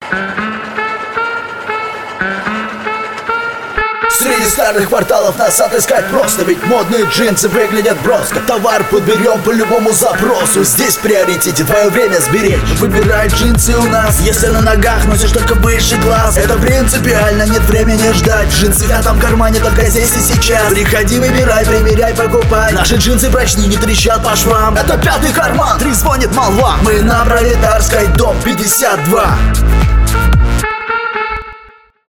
Среди старых кварталов нас отыскать просто, ведь модные джинсы выглядят броско. Товар подберем по любому запросу. Здесь в приоритете твое время сберечь. Выбирай джинсы у нас, если на ногах носишь только выше глаз. Это принципиально, нет времени ждать. Джинсы в пятом кармане только здесь и сейчас. Приходи, выбирай, примеряй, покупай. Наши джинсы прочны, не трещат по швам. Это пятый карман, трезвонит молва. Мы на Пролетарской, дом 52.